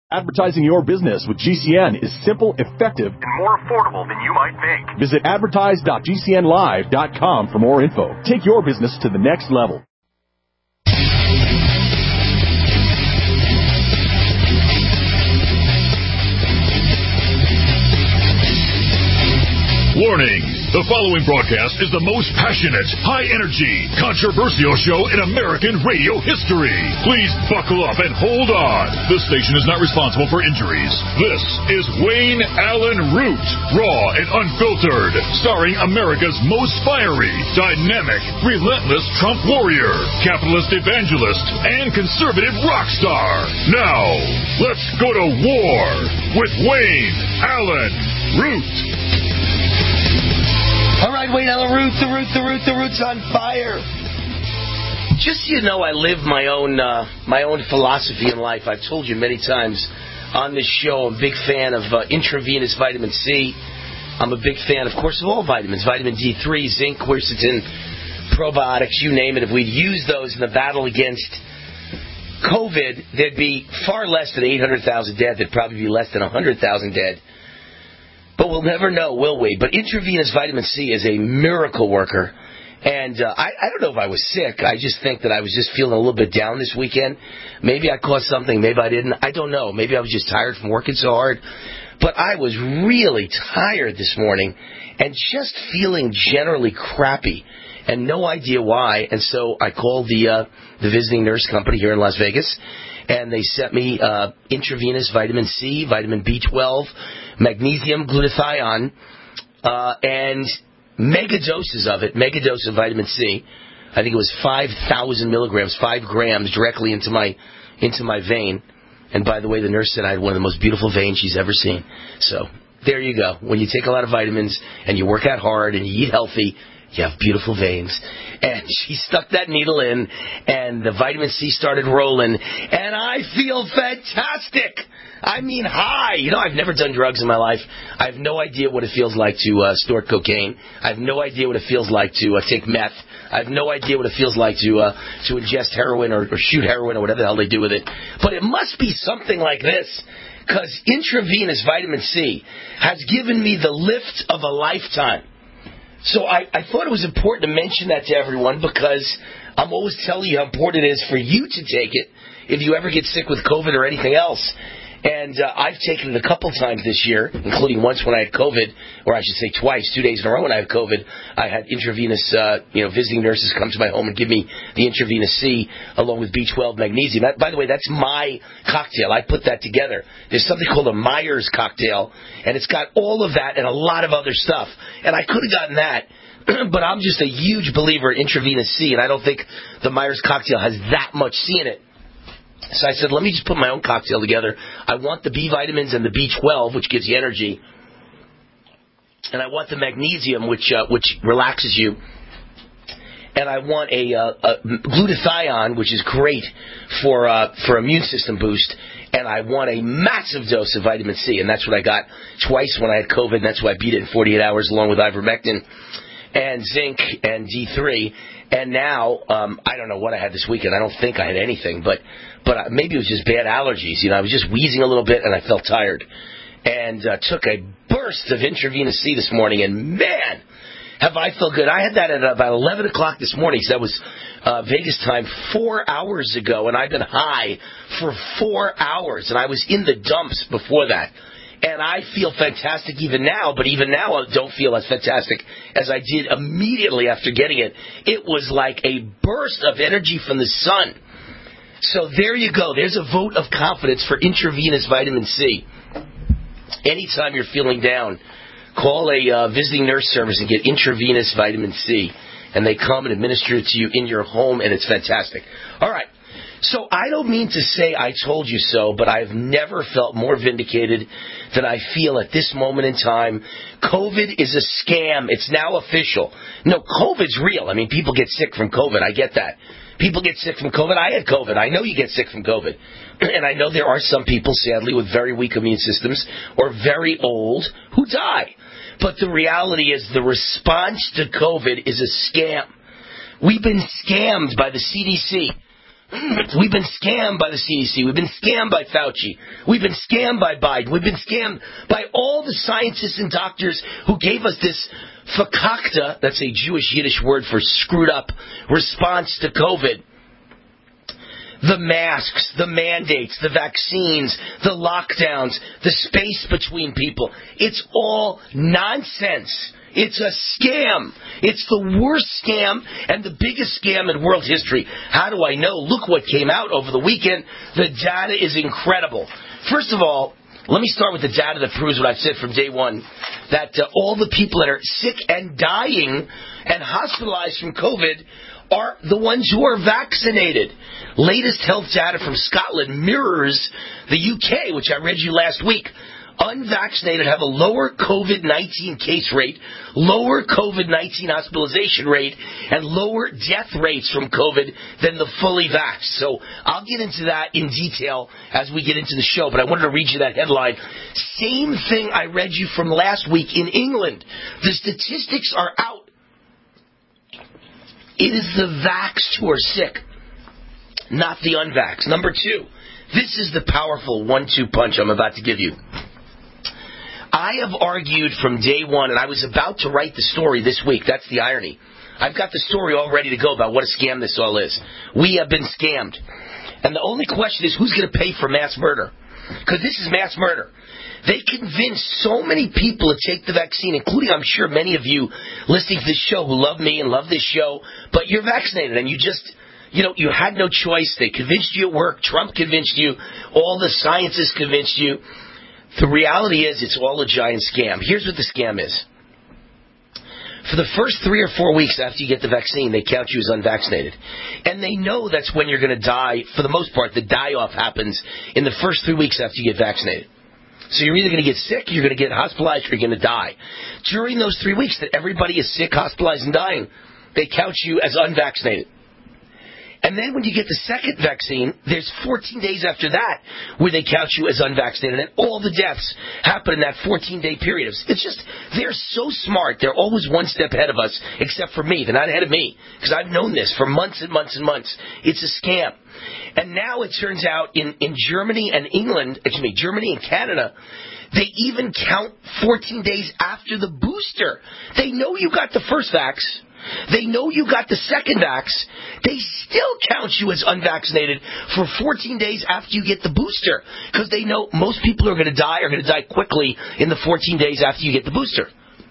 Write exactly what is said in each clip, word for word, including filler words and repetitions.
Advertising your business with G C N is simple, effective, and more affordable than you might think. Visit advertise dot g c n live dot com for more info. Take your business to the next level. Warning! The following broadcast is the most passionate, high-energy, controversial show in American radio history. Please buckle up and hold on. This station is not responsible for injuries. This is Wayne Allen Root, raw and unfiltered, starring America's most fiery, dynamic, relentless Trump warrior, capitalist evangelist, and conservative rock star. Now, let's go to war with Wayne Allen Root. All right, Wayne Allen Root, the Root, the Root, the Root's on fire. Just so you know, I live my own uh, my own philosophy in life. I've told you many times on this show, I'm a big fan of uh, intravenous vitamin C. I'm a big fan, of course, of all vitamins. Vitamin D three, zinc, quercetin, probiotics, you name it. If we'd use those in the battle against COVID, there'd be far less than eight hundred thousand dead. There'd probably be less than one hundred thousand dead. But we'll never know, will we? But intravenous vitamin C is a miracle worker. And uh, I, I don't know if I was sick. I just think that I was just feeling a little bit down this weekend. Maybe I caught something. Maybe I didn't. I don't know. Maybe I was just tired from working so hard. But I was really tired this morning and just feeling generally crappy and no idea why. And so I called the uh, the visiting nurse company here in Las Vegas, and they sent me uh, intravenous vitamin C, vitamin B twelve, magnesium, glutathione, uh, and mega doses of it, mega dose of vitamin C. I think it was five thousand milligrams, five grams directly into my into my vein. And by the way, the nurse said I had one of the most beautiful veins she's ever seen. So there you go. When you take a lot of vitamins and you work out hard and you eat healthy, you have beautiful veins. And she stuck that needle in, and the vitamin C started rolling, and I feel fantastic. I mean, high. You know, I've never done drugs in my life. I have no idea what it feels like to uh, snort cocaine. I have no idea what it feels like to uh, take meth. I have no idea what it feels like to uh, to ingest heroin or, or shoot heroin or whatever the hell they do with it. But it must be something like this, because intravenous vitamin C has given me the lift of a lifetime. So I, I thought it was important to mention that to everyone, because I'm always telling you how important it is for you to take it if you ever get sick with COVID or anything else. And uh, I've taken it a couple times this year, including once when I had COVID, or I should say twice, two days in a row when I had COVID. I had intravenous, uh, you know, visiting nurses come to my home and give me the intravenous C along with B twelve magnesium. That, by the way, that's my cocktail. I put that together. There's something called a Myers cocktail, and it's got all of that and a lot of other stuff. And I could have gotten that, but I'm just a huge believer in intravenous C, and I don't think the Myers cocktail has that much C in it. So I said, let me just put my own cocktail together. I want the B vitamins and the B twelve, which gives you energy. And I want the magnesium, which uh, which relaxes you. And I want a, uh, a glutathione, which is great for uh, for immune system boost. And I want a massive dose of vitamin C. And that's what I got twice when I had COVID. And that's why I beat it in forty-eight hours, along with ivermectin and zinc and D three. And now, um, I don't know what I had this weekend. I don't think I had anything, but but maybe it was just bad allergies. You know, I was just wheezing a little bit, and I felt tired. And uh, took a burst of intravenous C this morning, and man, have I felt good. I had that at about eleven o'clock this morning, so that was uh, Vegas time four hours ago, and I've been high for four hours, and I was in the dumps before that. And I feel fantastic even now, but even now I don't feel as fantastic as I did immediately after getting it. It was like a burst of energy from the sun. So there you go. There's a vote of confidence for intravenous vitamin C. Anytime you're feeling down, call a uh, visiting nurse service and get intravenous vitamin C. And they come and administer it to you in your home, and it's fantastic. All right. So I don't mean to say I told you so, but I've never felt more vindicated than I feel at this moment in time. COVID is a scam. It's now official. No, COVID's real. I mean, people get sick from COVID. I get that. People get sick from COVID. I had COVID. I know you get sick from COVID. And I know there are some people, sadly, with very weak immune systems or very old who die. But the reality is the response to COVID is a scam. We've been scammed by the C D C. We've been scammed by the C D C. We've been scammed by Fauci. We've been scammed by Biden. We've been scammed by all the scientists and doctors who gave us this fakakta, that's a Jewish Yiddish word for screwed up, response to COVID. The masks, the mandates, the vaccines, the lockdowns, the space between people. It's all nonsense. It's a scam. It's the worst scam and the biggest scam in world history. How do I know? Look what came out over the weekend. The data is incredible. First of all, let me start with the data that proves what I've said from day one, that uh, all the people that are sick and dying and hospitalized from COVID are the ones who are vaccinated. Latest health data from Scotland mirrors the U K, which I read you last week. Unvaccinated have a lower COVID nineteen case rate, lower COVID nineteen hospitalization rate, and lower death rates from COVID than the fully vaxxed. So I'll get into that in detail as we get into the show, but I wanted to read you that headline. Same thing I read you from last week in England. The statistics are out. It is the vaxxed who are sick, not the unvaxxed. Number two, this is the powerful one two punch I'm about to give you. I have argued from day one, and I was about to write the story this week. That's the irony. I've got the story all ready to go about what a scam this all is. We have been scammed. And the only question is, who's going to pay for mass murder? Because this is mass murder. They convinced so many people to take the vaccine, including, I'm sure, many of you listening to this show who love me and love this show, but you're vaccinated and you just, you know, you had no choice. They convinced you at work. Trump convinced you. All the scientists convinced you. The reality is it's all a giant scam. Here's what the scam is. For the first three or four weeks after you get the vaccine, they count you as unvaccinated. And they know that's when you're going to die. For the most part, the die-off happens in the first three weeks after you get vaccinated. So you're either going to get sick, you're going to get hospitalized, or you're going to die. During those three weeks that everybody is sick, hospitalized, and dying, they count you as unvaccinated. And then when you get the second vaccine, there's fourteen days after that where they count you as unvaccinated. And all the deaths happen in that fourteen-day period. It's just, they're so smart. They're always one step ahead of us, except for me. They're not ahead of me, because I've known this for months and months and months. It's a scam. And now it turns out in, in Germany and England, excuse me, Germany and Canada, they even count fourteen days after the booster. They know you got the first vax. They know you got the second vax. They still count you as unvaccinated for fourteen days after you get the booster, because they know most people who are going to die are going to die quickly in the fourteen days after you get the booster.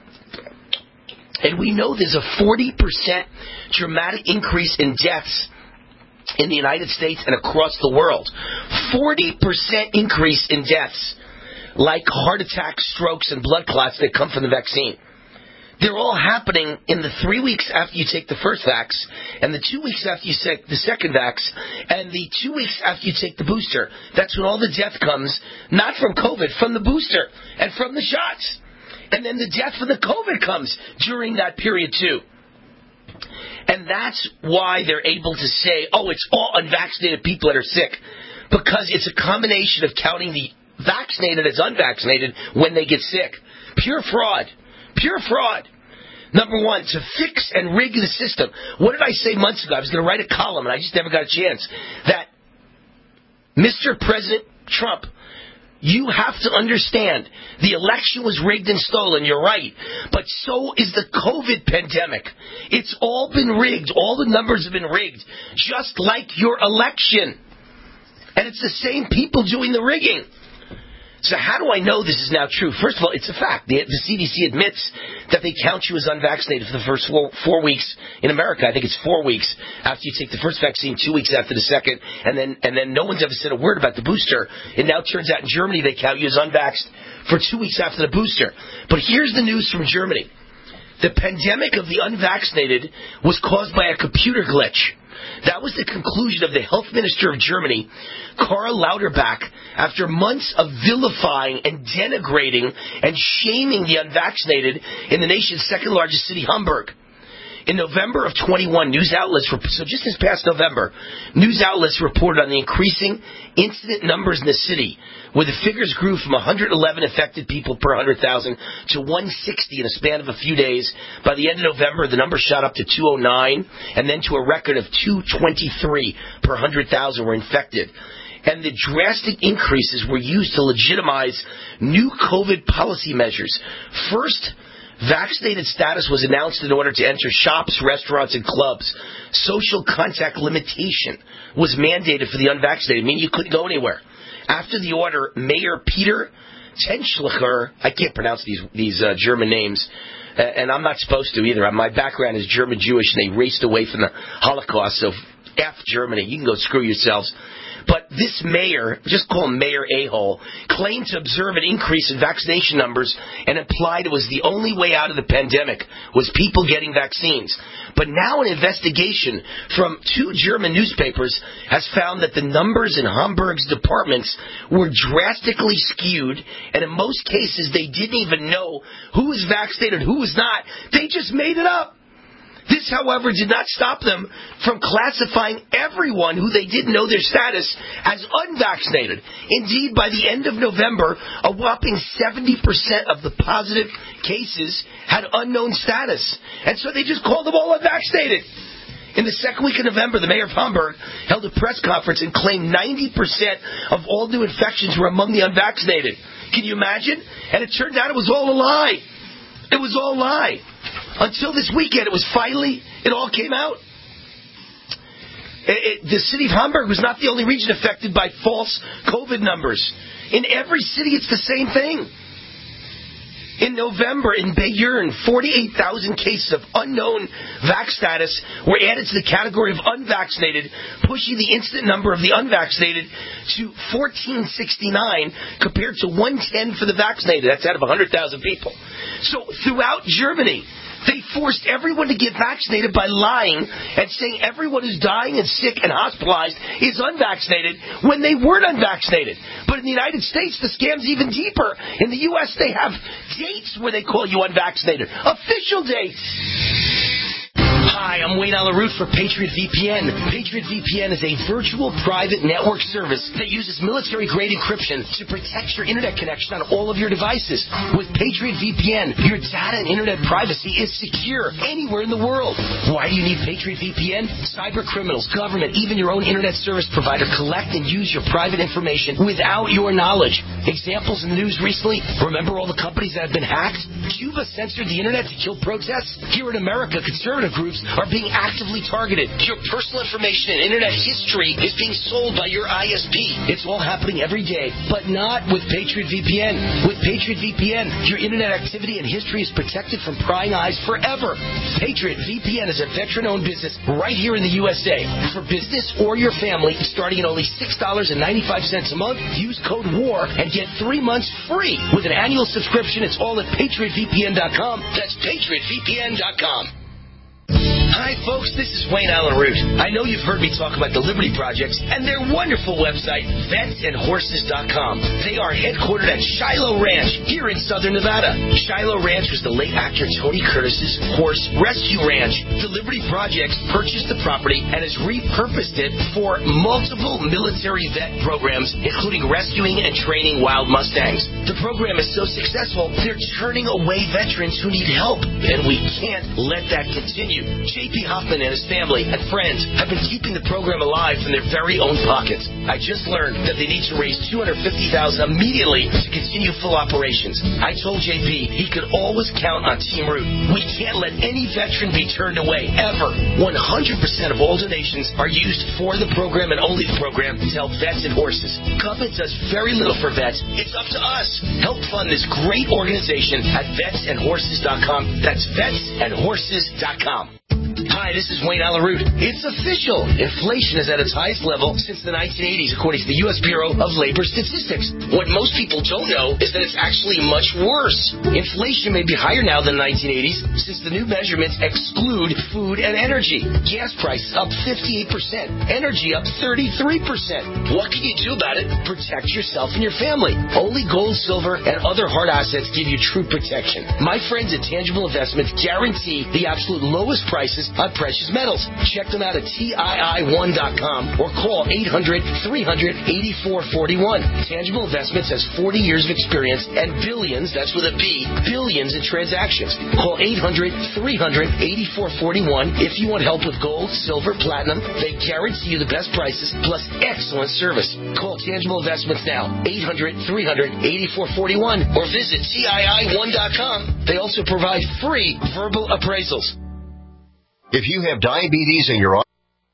And we know there's a forty percent dramatic increase in deaths in the United States and across the world. forty percent increase in deaths, like heart attacks, strokes, and blood clots that come from the vaccine. They're all happening in the three weeks after you take the first vax, and the two weeks after you take the second vax, and the two weeks after you take the booster. That's when all the death comes, not from COVID, from the booster and from the shots. And then the death from the COVID comes during that period too. And that's why they're able to say, oh, it's all unvaccinated people that are sick, because it's a combination of counting the vaccinated as unvaccinated when they get sick. Pure fraud. Pure fraud. Number one, to fix and rig the system. What did I say months ago? I was going to write a column, and I just never got a chance. That Mister President Trump, you have to understand the election was rigged and stolen, you're right. But so is the COVID pandemic. It's all been rigged. All the numbers have been rigged, just like your election. And it's the same people doing the rigging. So how do I know this is now true? First of all, it's a fact. The, the C D C admits that they count you as unvaccinated for the first four, four weeks in America. I think it's four weeks after you take the first vaccine, two weeks after the second, and then and then no one's ever said a word about the booster. It now turns out in Germany they count you as unvaxxed for two weeks after the booster. But here's the news from Germany. The pandemic of the unvaccinated was caused by a computer glitch. That was the conclusion of the health minister of Germany, Karl Lauterbach, after months of vilifying and denigrating and shaming the unvaccinated in the nation's second largest city, Hamburg. In November of twenty-one, news outlets, so just this past November, news outlets reported on the increasing incident numbers in the city, where the figures grew from one hundred eleven affected people per one hundred thousand to one hundred sixty in a span of a few days. By the end of November, the number shot up to two hundred nine, and then to a record of two hundred twenty-three per one hundred thousand were infected. And the drastic increases were used to legitimize new COVID policy measures. First, vaccinated status was announced in order to enter shops, restaurants, and clubs. Social contact limitation was mandated for the unvaccinated, meaning you couldn't go anywhere. After the order, Mayor Peter Tenschlicher, I can't pronounce these these uh, German names, uh, and I'm not supposed to either. My background is German Jewish, and they raced away from the Holocaust, so F Germany. You can go screw yourselves. But this mayor, just call him Mayor A-hole, claimed to observe an increase in vaccination numbers and implied it was the only way out of the pandemic was people getting vaccines. But now an investigation from two German newspapers has found that the numbers in Hamburg's departments were drastically skewed, and in most cases they didn't even know who was vaccinated, who was not. They just made it up. This, however, did not stop them from classifying everyone who they didn't know their status as unvaccinated. Indeed, by the end of November, a whopping seventy percent of the positive cases had unknown status. And so they just called them all unvaccinated. In the second week of November, the mayor of Hamburg held a press conference and claimed ninety percent of all new infections were among the unvaccinated. Can you imagine? And it turned out it was all a lie. It was all a lie. Until this weekend, it was finally, it all came out. It, it, the city of Hamburg was not the only region affected by false COVID numbers. In every city, it's the same thing. In November, in Bayern, forty-eight thousand cases of unknown vax status were added to the category of unvaccinated, pushing the incident number of the unvaccinated to fourteen sixty-nine compared to one hundred ten for the vaccinated. That's out of one hundred thousand people. So throughout Germany, they forced everyone to get vaccinated by lying and saying everyone who's dying and sick and hospitalized is unvaccinated when they weren't unvaccinated. But in the United States, the scam's even deeper. In the U S, they have dates where they call you unvaccinated. Official dates. Hi, I'm Wayne Alaroot for Patriot V P N. Patriot V P N is a virtual private network service that uses military-grade encryption to protect your internet connection on all of your devices. With Patriot V P N, your data and internet privacy is secure anywhere in the world. Why do you need Patriot V P N? Cyber criminals, government, even your own internet service provider collect and use your private information without your knowledge. Examples in the news recently, remember all the companies that have been hacked? Cuba censored the internet to kill protests? Here in America, conservative groups are being actively targeted. Your personal information and internet history is being sold by your I S P. It's all happening every day, but not with Patriot V P N. With Patriot V P N, your internet activity and history is protected from prying eyes forever. Patriot V P N is a veteran-owned business right here in the U S A. For business or your family, starting at only six dollars and ninety-five cents a month, use code WAR and get three months free. With an annual subscription, it's all at patriot v p n dot com. That's patriot v p n dot com. Hi, folks. This is Wayne Allen Root. I know you've heard me talk about the Liberty Projects and their wonderful website, vets and horses dot com. They are headquartered at Shiloh Ranch here in southern Nevada. Shiloh Ranch was the late actor Tony Curtis's horse rescue ranch. The Liberty Projects purchased the property and has repurposed it for multiple military vet programs, including rescuing and training wild Mustangs. The program is so successful, they're turning away veterans who need help, and we can't let that continue. J P Hoffman and his family and friends have been keeping the program alive from their very own pockets. I just learned that they need to raise two hundred fifty thousand dollars immediately to continue full operations. I told J P he could always count on Team Root. We can't let any veteran be turned away, ever. one hundred percent of all donations are used for the program and only the program to help vets and horses. Government does very little for vets. It's up to us. Help fund this great organization at vets and horses dot com. That's vets and horses dot com. Hi, Hi, this is Wayne Allyn Root. It's official. Inflation is at its highest level since the nineteen eighties, according to the U S Bureau of Labor Statistics. What most people don't know is that it's actually much worse. Inflation may be higher now than the nineteen eighties since the new measurements exclude food and energy. Gas prices up fifty-eight percent. Energy up thirty-three percent. What can you do about it? Protect yourself and your family. Only gold, silver, and other hard assets give you true protection. My friends at Tangible Investments guarantee the absolute lowest prices on precious metals. Check them out at T I I one dot com or call eight hundred, three hundred, eighty-four forty-one. Tangible Investments has forty years of experience and billions, that's with a B, billions in transactions. Call eight hundred, three hundred, eighty-four forty-one if you want help with gold, silver, platinum. They guarantee you the best prices plus excellent service. Call Tangible Investments now, eight hundred, three hundred, eighty-four forty-one, or visit T I I one dot com. They also provide free verbal appraisals. If you have diabetes and you're on...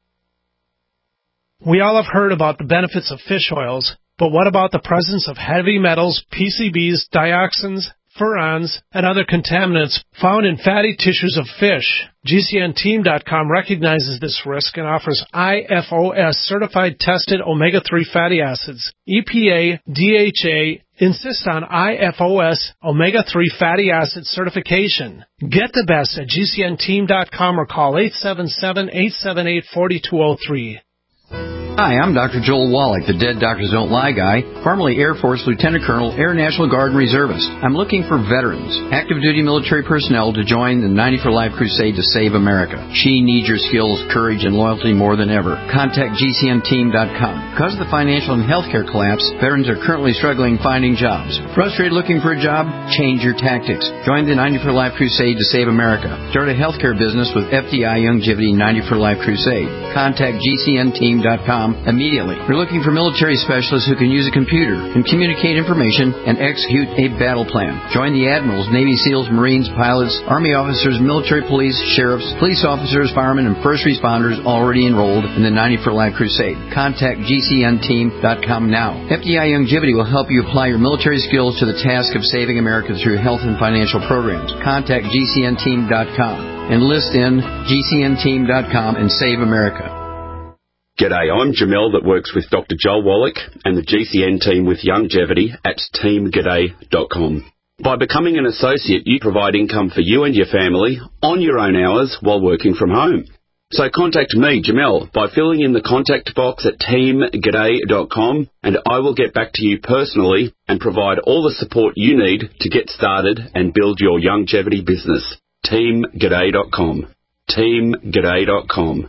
We all have heard about the benefits of fish oils, but what about the presence of heavy metals, P C Bs, dioxins, furans, and other contaminants found in fatty tissues of fish? G C N team dot com recognizes this risk and offers I F O S certified tested omega three fatty acids. E P A, D H A insist on I F O S omega three fatty acid certification. Get the best at G C N team dot com or call eight seven seven, eight seven eight, four two zero three. Hi, I'm Doctor Joel Wallach, the Dead Doctors Don't Lie guy, formerly Air Force Lieutenant Colonel, Air National Guard and Reservist. I'm looking for veterans, active duty military personnel to join the ninety for Life crusade to save America. She needs your skills, courage, and loyalty more than ever. Contact G C N team dot com. Because of the financial and healthcare collapse, veterans are currently struggling finding jobs. Frustrated looking for a job? Change your tactics. Join the ninety for Life crusade to save America. Start a healthcare business with F D I Longevity ninety for Life crusade. Contact G C N team dot com immediately. We're looking for military specialists who can use a computer and communicate information and execute a battle plan. Join the admirals, Navy SEALs, Marines, pilots, Army officers, military police, sheriffs, police officers, firemen, and first responders already enrolled in the ninety for Life crusade. Contact G C N team dot com now. F D I Longevity will help you apply your military skills to the task of saving America through health and financial programs. Contact G C N team dot com. Enlist in G C N team dot com and save America. G'day, I'm Jamel that works with Doctor Joel Wallach and the G C N team with Longevity at team g'day dot com. By becoming an associate, you provide income for you and your family on your own hours while working from home. So contact me, Jamel, by filling in the contact box at team g'day dot com, and I will get back to you personally and provide all the support you need to get started and build your longevity business. team g'day dot com. team g'day dot com.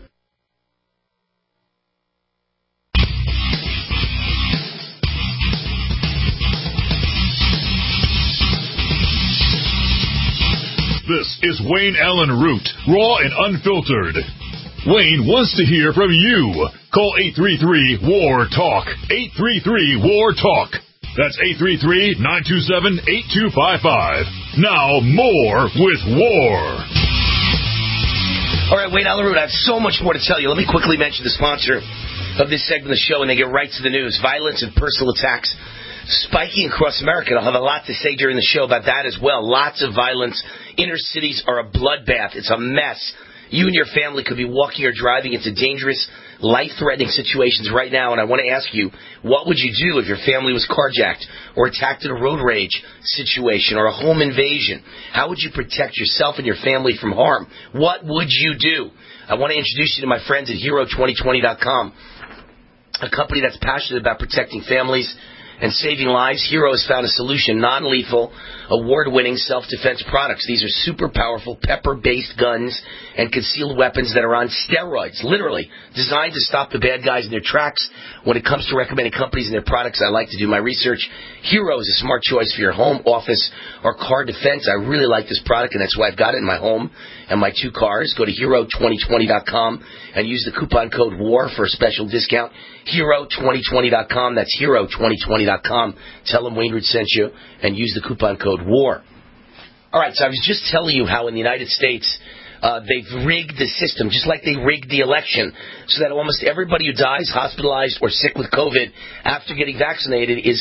This is Wayne Allyn Root, raw and unfiltered. Wayne wants to hear from you. Call eight three three, W A R, TALK. eight three three, W A R, TALK. That's eight three three, nine two seven, eight two five five. Now, more with War. All right, Wayne Allyn Root, I have so much more to tell you. Let me quickly mention the sponsor of this segment of the show, and they get right to the news. Violence and personal attacks spiking across America. I'll have a lot to say during the show about that as well. Lots of violence. Inner cities are a bloodbath. It's a mess. You and your family could be walking or driving into dangerous, life-threatening situations right now, and I want to ask you, what would you do if your family was carjacked or attacked in a road rage situation or a home invasion? How would you protect yourself and your family from harm? What would you do? I want to introduce you to my friends at hero twenty twenty dot com, a company that's passionate about protecting families and saving lives. Hero has found a solution, non-lethal, award-winning self-defense products. These are super powerful pepper-based guns and concealed weapons that are on steroids, literally, designed to stop the bad guys in their tracks. When it comes to recommending companies and their products, I like to do my research. Hero is a smart choice for your home, office, or car defense. I really like this product, and that's why I've got it in my home and my two cars. Go to hero twenty twenty dot com and use the coupon code WAR for a special discount. hero twenty twenty dot com. That's hero twenty twenty dot com. Tell them Wayne Root sent you and use the coupon code WAR. All right, so I was just telling you how in the United States uh, they've rigged the system, just like they rigged the election, so that almost everybody who dies hospitalized or sick with COVID after getting vaccinated is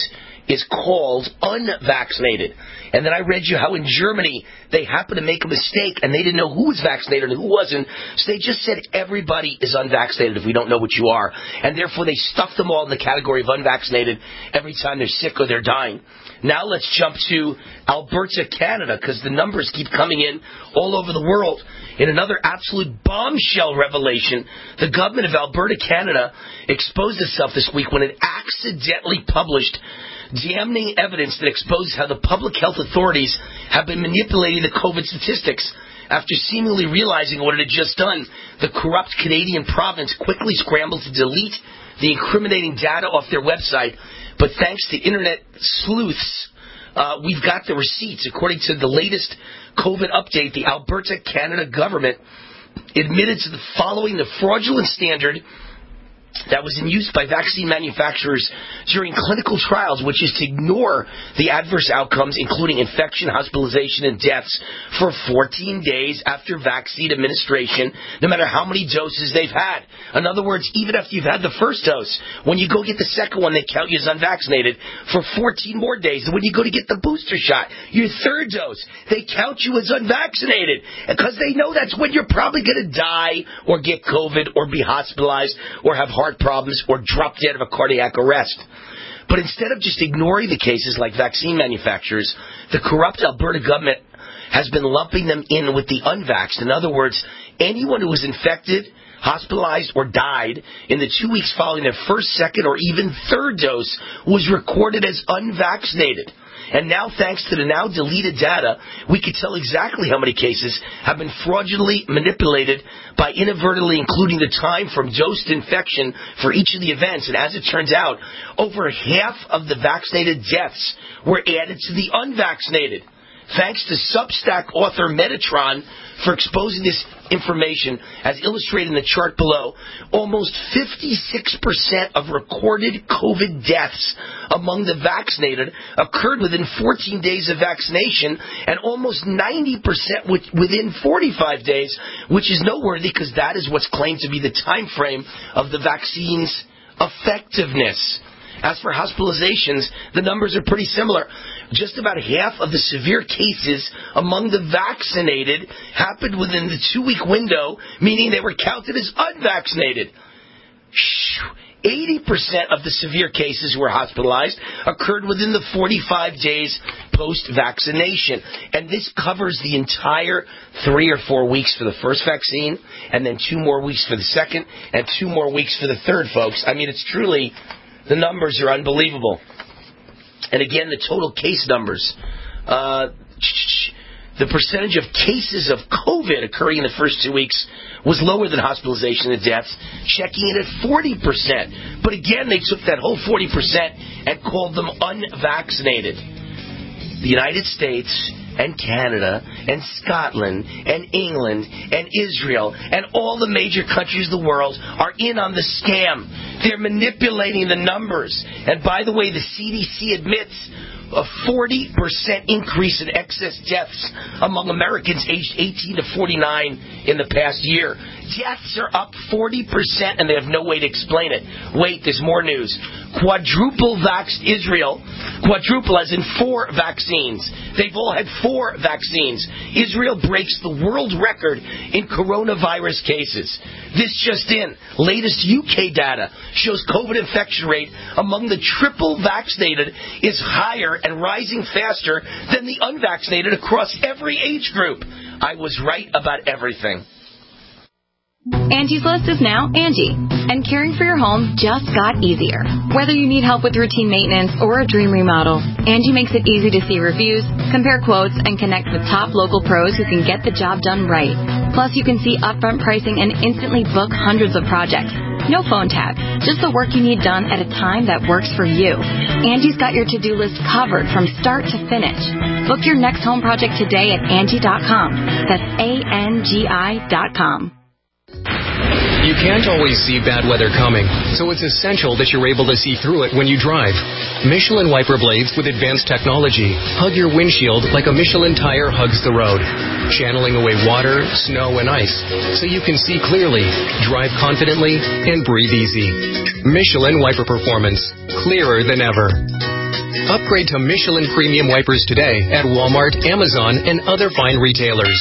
is called unvaccinated. And then I read you how in Germany they happened to make a mistake and they didn't know who was vaccinated and who wasn't. So they just said everybody is unvaccinated if we don't know what you are. And therefore they stuffed them all in the category of unvaccinated every time they're sick or they're dying. Now let's jump to Alberta, Canada, because the numbers keep coming in all over the world. In another absolute bombshell revelation, the government of Alberta, Canada, exposed itself this week when it accidentally published damning evidence that exposes how the public health authorities have been manipulating the COVID statistics. After seemingly realizing what it had just done, the corrupt Canadian province quickly scrambled to delete the incriminating data off their website. But thanks to internet sleuths, uh, we've got the receipts. According to the latest COVID update, the Alberta, Canada government admitted to the following the fraudulent standard that was in use by vaccine manufacturers during clinical trials, which is to ignore the adverse outcomes, including infection, hospitalization, and deaths, for fourteen days after vaccine administration, no matter how many doses they've had. In other words, even after you've had the first dose, when you go get the second one, they count you as unvaccinated for fourteen more days. And when you go to get the booster shot, your third dose, they count you as unvaccinated because they know that's when you're probably going to die or get COVID or be hospitalized or have heart problems or drop dead of a cardiac arrest. But instead of just ignoring the cases like vaccine manufacturers, the corrupt Alberta government has been lumping them in with the unvaxxed. In other words, anyone who was infected, hospitalized, or died in the two weeks following their first, second, or even third dose was recorded as unvaccinated. And now, thanks to the now deleted data, we can tell exactly how many cases have been fraudulently manipulated by inadvertently including the time from dose to infection for each of the events. And as it turns out, over half of the vaccinated deaths were added to the unvaccinated. Thanks to Substack author Metatron for exposing this information, as illustrated in the chart below, almost fifty-six percent of recorded COVID deaths among the vaccinated occurred within fourteen days of vaccination, and almost ninety percent within forty-five days, which is noteworthy because that is what's claimed to be the time frame of the vaccine's effectiveness. As for hospitalizations, the numbers are pretty similar. Just about half of the severe cases among the vaccinated happened within the two-week window, meaning they were counted as unvaccinated. eighty percent of the severe cases who were hospitalized occurred within the forty-five days post-vaccination. And this covers the entire three or four weeks for the first vaccine, and then two more weeks for the second, and two more weeks for the third, folks. I mean, it's truly... the numbers are unbelievable. And again, the total case numbers. Uh, the percentage of cases of COVID occurring in the first two weeks was lower than hospitalization and deaths, checking in at forty percent. But again, they took that whole forty percent and called them unvaccinated. The United States and Canada and Scotland and England and Israel and all the major countries of the world are in on the scam. They're manipulating the numbers. And by the way, the C D C admits a forty percent increase in excess deaths among Americans aged eighteen to forty-nine in the past year. Deaths are up forty percent, and they have no way to explain it. Wait, there's more news. Quadruple vaxxed Israel, quadruple as in four vaccines. They've all had four vaccines. Israel breaks the world record in coronavirus cases. This just in. Latest U K data shows COVID infection rate among the triple vaccinated is higher and rising faster than the unvaccinated across every age group. I was right about everything. Angie's List is now Angie, and caring for your home just got easier. Whether you need help with routine maintenance or a dream remodel, Angie makes it easy to see reviews, compare quotes, and connect with top local pros who can get the job done right. Plus, you can see upfront pricing and instantly book hundreds of projects. No phone tag, just the work you need done at a time that works for you. Angie's got your to-do list covered from start to finish. Book your next home project today at Angie dot com. That's A N G I dot com. You can't always see bad weather coming, so it's essential that you're able to see through it when you drive. Michelin wiper blades with advanced technology hug your windshield like a Michelin tire hugs the road, channeling away water, snow, and ice so you can see clearly, drive confidently, and breathe easy. Michelin wiper performance, clearer than ever. Upgrade to Michelin Premium Wipers today at Walmart, Amazon, and other fine retailers.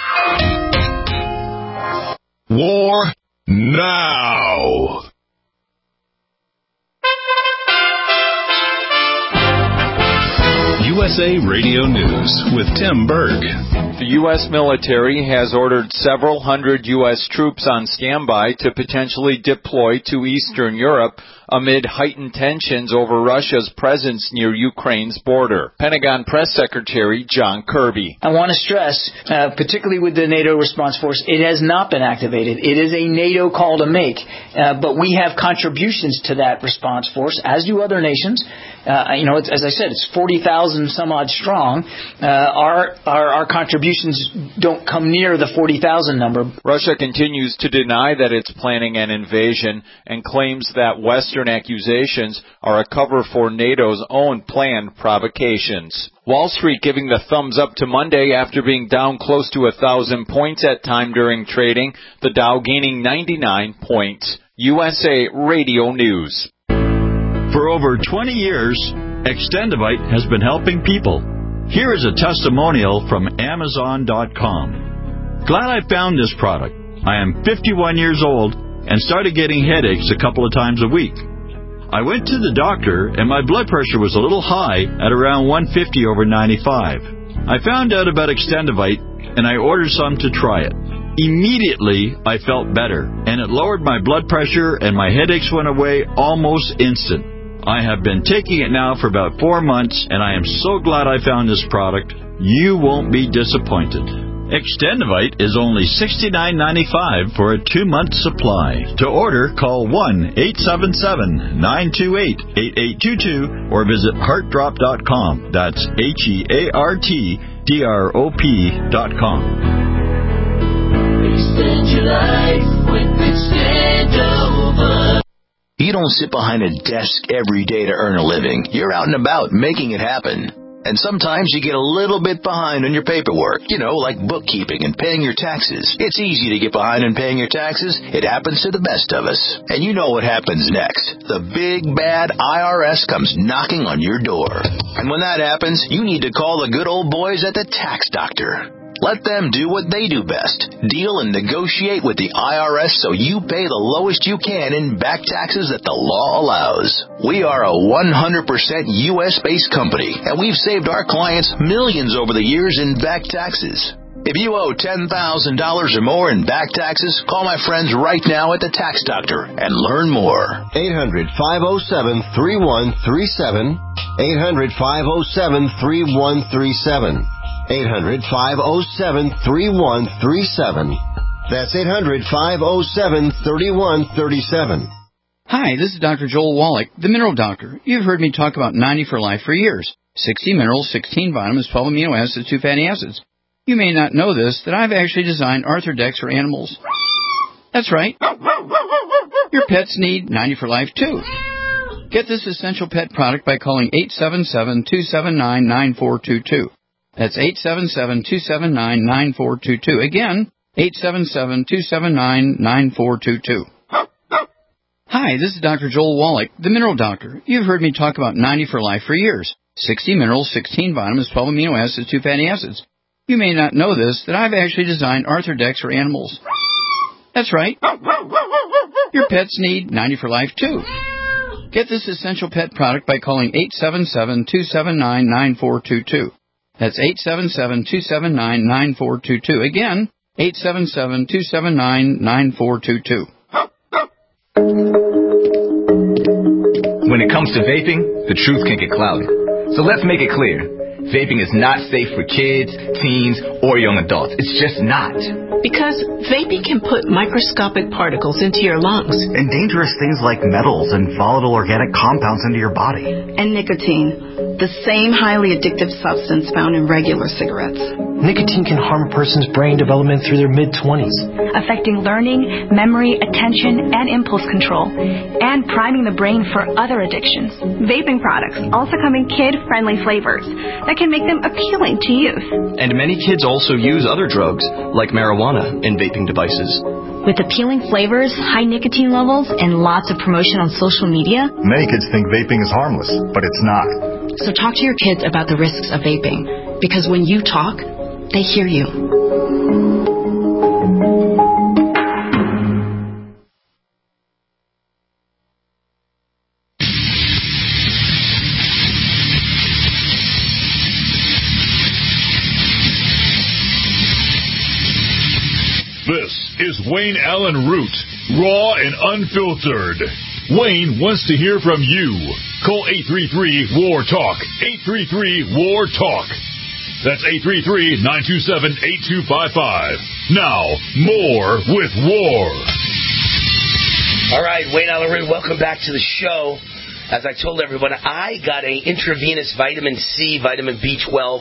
War now. U S A Radio News with Tim Berg. The U S military has ordered several hundred U S troops on standby to potentially deploy to Eastern Europe amid heightened tensions over Russia's presence near Ukraine's border. Pentagon Press Secretary John Kirby. I want to stress, uh, particularly with the NATO response force, it has not been activated. It is a NATO call to make, uh, but we have contributions to that response force, as do other nations. Uh, you know, it's, as I said, it's forty thousand some odd strong. Uh, our, our our contributions don't come near the forty thousand number. Russia continues to deny that it's planning an invasion and claims that Western accusations are a cover for NATO's own planned provocations. Wall Street giving the thumbs up to Monday after being down close to a thousand points at time during trading. The Dow gaining ninety-nine points. U S A Radio News. For over twenty years, Extendivite has been helping people. Here is a testimonial from Amazon dot com. Glad I found this product. I am fifty-one years old and started getting headaches a couple of times a week. I went to the doctor and my blood pressure was a little high at around one fifty over ninety-five. I found out about Extendivite and I ordered some to try it. Immediately, I felt better, and it lowered my blood pressure and my headaches went away almost instant. I have been taking it now for about four months, and I am so glad I found this product. You won't be disappointed. Extendivite is only sixty-nine ninety-five for a two-month supply. To order, call one eight seven seven, nine two eight, eight eight two two or visit heart drop dot com. That's H E A R T D R O P dot com. Extend your life with Extendovite. You don't sit behind a desk every day to earn a living. You're out and about making it happen. And sometimes you get a little bit behind on your paperwork, you know, like bookkeeping and paying your taxes. It's easy to get behind on paying your taxes. It happens to the best of us. And you know what happens next. The big, bad I R S comes knocking on your door. And when that happens, you need to call the good old boys at the Tax Doctor. Let them do what they do best. Deal and negotiate with the I R S so you pay the lowest you can in back taxes that the law allows. We are a one hundred percent U S-based company, and we've saved our clients millions over the years in back taxes. If you owe ten thousand dollars or more in back taxes, call my friends right now at the Tax Doctor and learn more. eight hundred, five oh seven, three one three seven. eight hundred, five oh seven, three one three seven. eight hundred, five oh seven, three one three seven. That's eight hundred, five oh seven, three one three seven. Hi, this is Doctor Joel Wallach, the Mineral Doctor. You've heard me talk about ninety for Life for years. sixty minerals, sixteen vitamins, twelve amino acids, two fatty acids. You may not know this, that I've actually designed Arthrodex for animals. That's right. Your pets need ninety for Life, too. Get this essential pet product by calling eight seven seven, two seven nine, nine four two two. That's eight seven seven, two seven nine, nine four two two. Again, eight seven seven, two seven nine, nine four two two. Hi, this is Doctor Joel Wallach, the Mineral Doctor. You've heard me talk about ninety for Life for years. sixty minerals, sixteen vitamins, twelve amino acids, two fatty acids. You may not know this, that I've actually designed Arthrodex for animals. That's right. Your pets need ninety for Life, too. Get this essential pet product by calling eight seven seven, two seven nine, nine four two two. That's eight seven seven, two seven nine, nine four two two. Again, eight seven seven, two seven nine, nine four two two. When it comes to vaping, the truth can get cloudy. So let's make it clear. Vaping is not safe for kids, teens, or young adults. It's just not. Because vaping can put microscopic particles into your lungs. And dangerous things like metals and volatile organic compounds into your body. And nicotine, the same highly addictive substance found in regular cigarettes. Nicotine can harm a person's brain development through their mid-twenties. Affecting learning, memory, attention, and impulse control. And priming the brain for other addictions. Vaping products also come in kid-friendly flavors that can make them appealing to youth. And many kids also use other drugs, like marijuana, in vaping devices. With appealing flavors, high nicotine levels, and lots of promotion on social media, many kids think vaping is harmless, but it's not. So talk to your kids about the risks of vaping, because when you talk, they hear you. This is Wayne Allen Root, raw and unfiltered. Wayne wants to hear from you. Call eight three three, W A R, TALK, eight three three, W A R, TALK. That's eight three three, nine two seven, eight two five five. Now, more with W A R. All right, Wayne Allen Root, welcome back to the show. As I told everyone, I got a intravenous vitamin C, vitamin B twelve,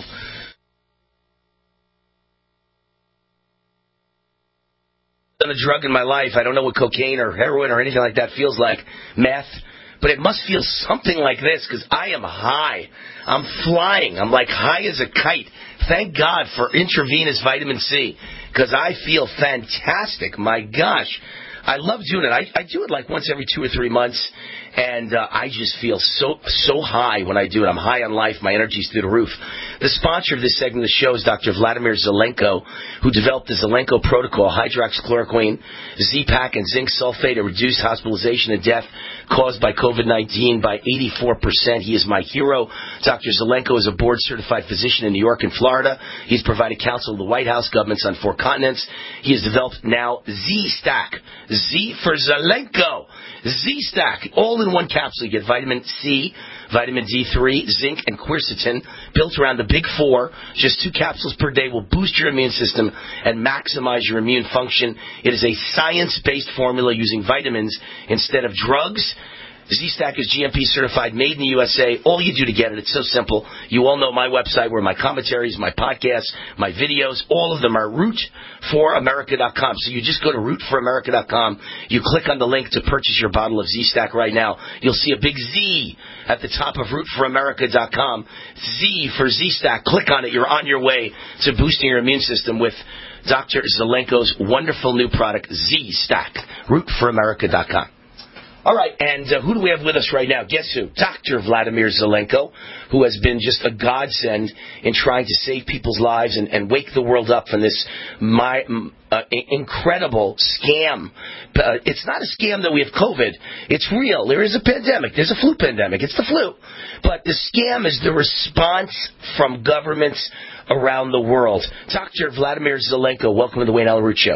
done a drug in my life. I don't know what cocaine or heroin or anything like that feels like, meth, but it must feel something like this because I am high. I'm flying. I'm like high as a kite. Thank God for intravenous vitamin C because I feel fantastic. My gosh, I love doing it. I, I do it like once every two or three months, and uh, I just feel so so high when I do it. I'm high on life. My energy's through the roof. The sponsor of this segment of the show is Doctor Vladimir Zelenko, who developed the Zelenko Protocol, hydroxychloroquine, Z-Pak, and zinc sulfate to reduce hospitalization and death caused by COVID nineteen by eighty-four percent. He is my hero. Doctor Zelenko is a board-certified physician in New York and Florida. He's provided counsel to the White House, governments on four continents. He has developed now Z-Stack. Z for Zelenko. Z-Stack. All in one capsule. You get vitamin C, vitamin D three, zinc, and quercetin, built around the big four. Just two capsules per day will boost your immune system and maximize your immune function. It is a science-based formula using vitamins instead of drugs. Z-Stack is G M P certified, made in the U S A. All you do to get it, it's so simple. You all know my website where my commentaries, my podcasts, my videos, all of them are root for america dot com. So you just go to root for america dot com. You click on the link to purchase your bottle of Z-Stack right now. You'll see a big Z at the top of root for america dot com. Z for Z-Stack. Click on it. You're on your way to boosting your immune system with Doctor Zelenko's wonderful new product, Z-Stack. root for america dot com. All right, and uh, who do we have with us right now? Guess who? Doctor Vladimir Zelenko, who has been just a godsend in trying to save people's lives and, and wake the world up from this my, uh, incredible scam. Uh, it's not a scam that we have COVID. It's real. There is a pandemic. There's a flu pandemic. It's the flu. But the scam is the response from governments around the world. Doctor Vladimir Zelenko, welcome to the Wayne Allen Root Show.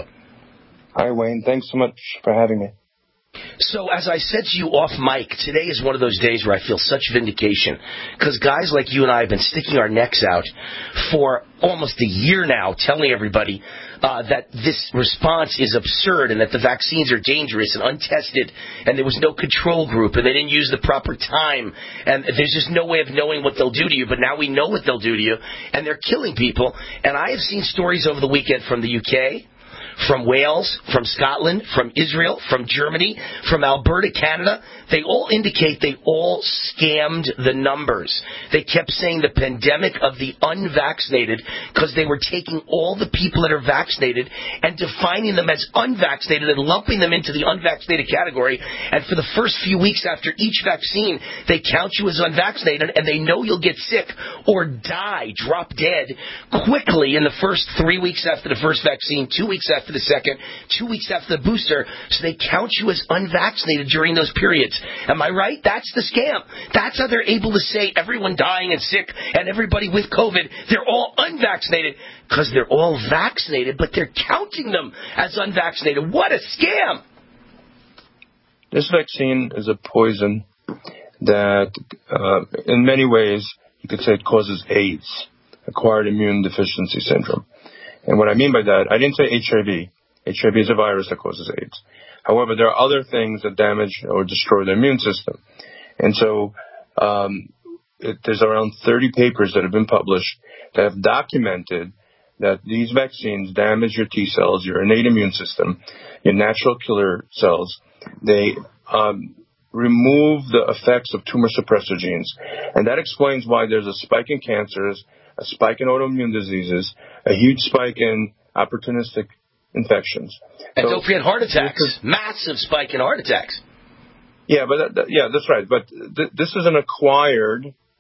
Hi, Wayne. Thanks so much for having me. So, as I said to you off mic, today is one of those days where I feel such vindication. Because guys like you and I have been sticking our necks out for almost a year now, telling everybody uh, that this response is absurd and that the vaccines are dangerous and untested and there was no control group and they didn't use the proper time and there's just no way of knowing what they'll do to you. But now we know what they'll do to you, and they're killing people. And I have seen stories over the weekend from the U K, from Wales, from Scotland, from Israel, from Germany, from Alberta, Canada. They all indicate they all scammed the numbers. They kept saying the pandemic of the unvaccinated because they were taking all the people that are vaccinated and defining them as unvaccinated and lumping them into the unvaccinated category. And for the first few weeks after each vaccine, they count you as unvaccinated and they know you'll get sick or die, drop dead quickly in the first three weeks after the first vaccine, two weeks after the second, two weeks after the booster, so they count you as unvaccinated during those periods. Am I right? That's the scam. That's how they're able to say everyone dying and sick and everybody with COVID, they're all unvaccinated because they're all vaccinated, but they're counting them as unvaccinated. What a scam! This vaccine is a poison that, uh, in many ways, you could say it causes AIDS, acquired immune deficiency syndrome. And what I mean by that, I didn't say H I V. H I V is a virus that causes AIDS. However, there are other things that damage or destroy the immune system. And so um, it, there's around thirty papers that have been published that have documented that these vaccines damage your T cells, your innate immune system, your natural killer cells. They um, remove the effects of tumor suppressor genes. And that explains why there's a spike in cancers, a spike in autoimmune diseases, a huge spike in opportunistic infections. And so, don't forget heart attacks. Massive spike in heart attacks. Yeah, but that, that, yeah, that's right. But th- this is an acquired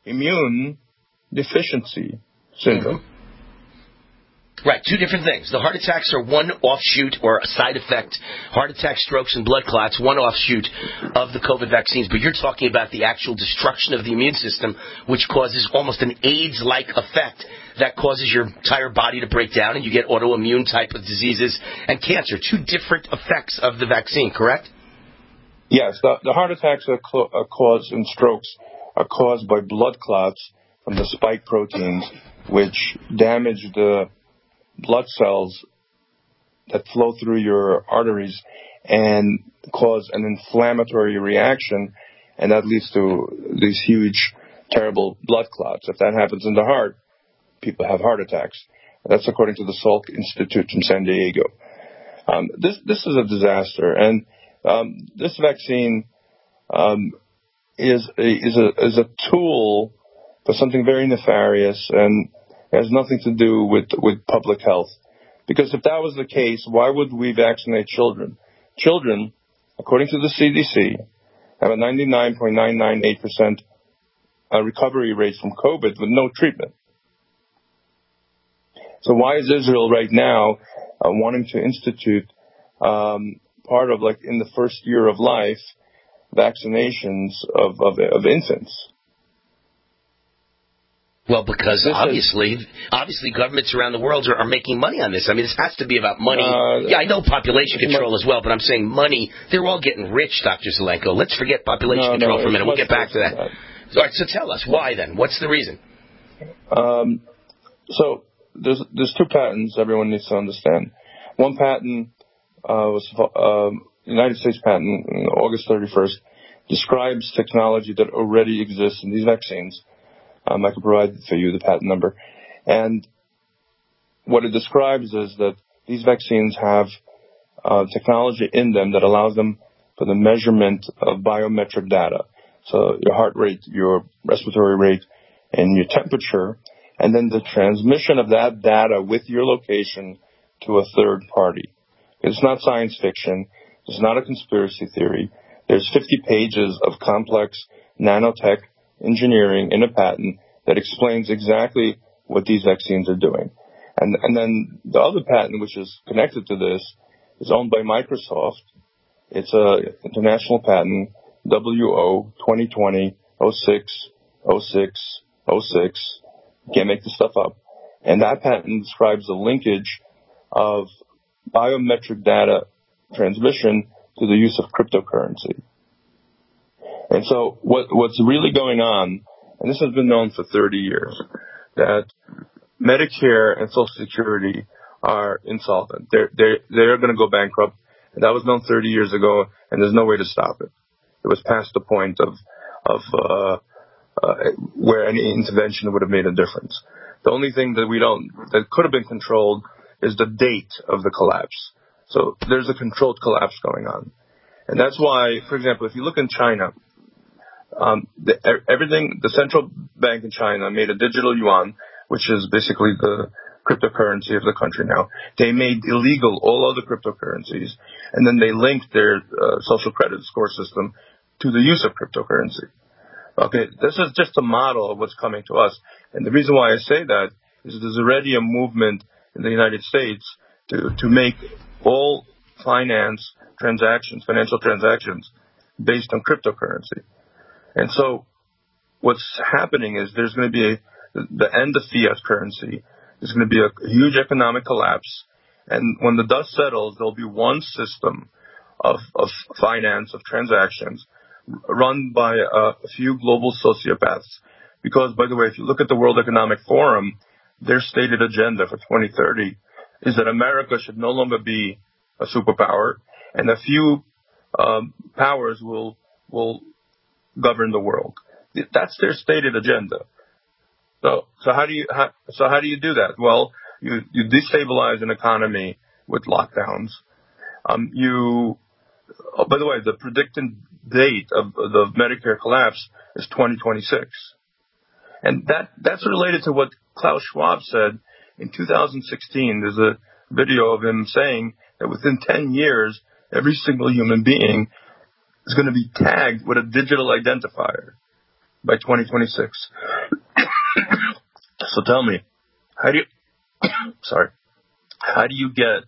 immune deficiency syndrome. Mm-hmm. Right, two different things. The heart attacks are one offshoot or a side effect. Heart attacks, strokes, and blood clots, one offshoot of the COVID vaccines. But you're talking about the actual destruction of the immune system, which causes almost an AIDS-like effect that causes your entire body to break down, and you get autoimmune type of diseases and cancer. Two different effects of the vaccine, correct? Yes, the, the heart attacks are, clo- are caused and strokes are caused by blood clots from the spike proteins, which damage the blood cells that flow through your arteries and cause an inflammatory reaction, and that leads to these huge, terrible blood clots. If that happens in the heart, people have heart attacks. That's according to the Salk Institute from San Diego. Um, this this is a disaster, and um, this vaccine um, is a, is a is a tool for something very nefarious, and has nothing to do with, with public health. Because if that was the case, why would we vaccinate children? Children, according to the C D C, have a ninety-nine point nine nine eight percent recovery rate from COVID with no treatment. So why is Israel right now uh, wanting to institute um, part of, like, in the first year of life, vaccinations of, of, of infants? Well, because this obviously, is, obviously governments around the world are, are making money on this. I mean, this has to be about money. Uh, yeah, I know population control as well, but I'm saying money. They're all getting rich, Doctor Zelenko. Let's forget population no, control no, for a minute. We'll get back to that. that. All right, so tell us, why then? What's the reason? Um, so there's there's two patents everyone needs to understand. One patent uh, was um, United States patent, August thirty-first, describes technology that already exists in these vaccines. Um, I can provide for you the patent number. And what it describes is that these vaccines have uh, technology in them that allows them for the measurement of biometric data. So your heart rate, your respiratory rate, and your temperature, and then the transmission of that data with your location to a third party. It's not science fiction. It's not a conspiracy theory. There's fifty pages of complex nanotech engineering in a patent that explains exactly what these vaccines are doing. And, and then the other patent, which is connected to this, is owned by Microsoft. It's a international patent, W O twenty twenty oh six oh six oh six. You can't make this stuff up. And that patent describes the linkage of biometric data transmission to the use of cryptocurrency. And so what, what's really going on, and this has been known for thirty years, that Medicare and Social Security are insolvent. They're, they're, they're going to go bankrupt. And that was known thirty years ago, and there's no way to stop it. It was past the point of, of uh, uh, where any intervention would have made a difference. The only thing that we don't, that could have been controlled is the date of the collapse. So there's a controlled collapse going on. And that's why, for example, if you look in China, um, the, everything, the central bank in China made a digital yuan, which is basically the cryptocurrency of the country now. They made illegal all other cryptocurrencies, and then they linked their uh, social credit score system to the use of cryptocurrency. Okay, this is just a model of what's coming to us. And the reason why I say that is there's already a movement in the United States to, to make all finance transactions, financial transactions, based on cryptocurrency. And so what's happening is there's going to be a, the end of fiat currency. There's going to be a huge economic collapse. And when the dust settles, there'll be one system of, of finance, of transactions, run by a, a few global sociopaths. Because, by the way, if you look at the World Economic Forum, their stated agenda for twenty thirty is that America should no longer be a superpower, and a few um, powers will will govern the world. That's their stated agenda. So, so how do you how, so how do you do that? Well, you you destabilize an economy with lockdowns. Um, you, oh, by the way, the predicted date of the Medicare collapse is twenty twenty-six, and that that's related to what Klaus Schwab said in two thousand sixteen. There's a video of him saying that within ten years, every single human being is going to be tagged with a digital identifier. by twenty twenty-six. So tell me, how do you, sorry, how do you get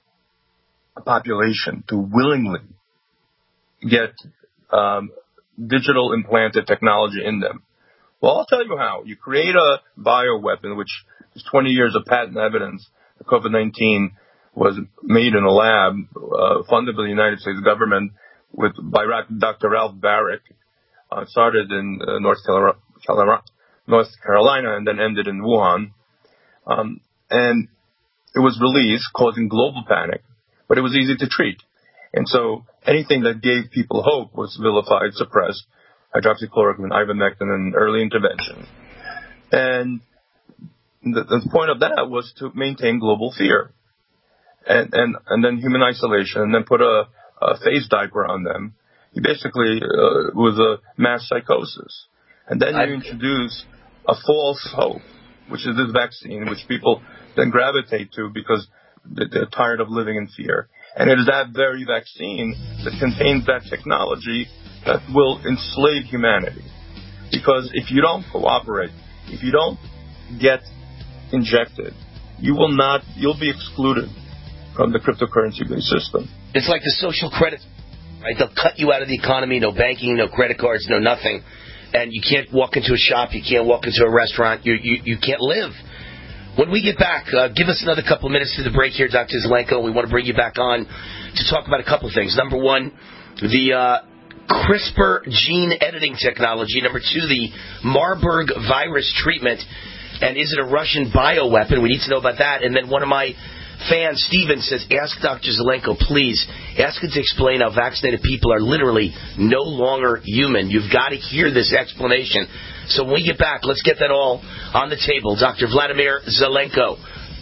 a population to willingly get um, digital implanted technology in them? Well, I'll tell you how. You create a bioweapon, which is twenty years of patent evidence that COVID nineteen was made in a lab uh, funded by the United States government with by Doctor Ralph Baric. Uh, started in uh, North Carolina, North Carolina, and then ended in Wuhan. Um, and it was released, causing global panic, but it was easy to treat. And so anything that gave people hope was vilified, suppressed. Hydroxychloroquine, ivermectin, and early intervention. And the, the point of that was to maintain global fear. And, and, and then human isolation, and then put a, a face diaper on them. You basically, uh, was a mass psychosis. And then you introduce a false hope, which is this vaccine, which people then gravitate to because they're tired of living in fear. And it is that very vaccine that contains that technology that will enslave humanity. Because if you don't cooperate, if you don't get injected, you will not, you'll be excluded from the cryptocurrency-based system. It's like the social credit, right? They'll cut you out of the economy, no banking, no credit cards, no nothing. And you can't walk into a shop, you can't walk into a restaurant, you you, you can't live. When we get back, uh, give us another couple of minutes to the break here, Doctor Zelenko. We want to bring you back on to talk about a couple of things. Number one, the uh, CRISPR gene editing technology. Number two, the Marburg virus treatment. And is it a Russian bioweapon? We need to know about that. And then one of my fans, Steven, says, ask Doctor Zelenko, please, ask him to explain how vaccinated people are literally no longer human. You've got to hear this explanation. So when we get back, let's get that all on the table. Doctor Vladimir Zelenko.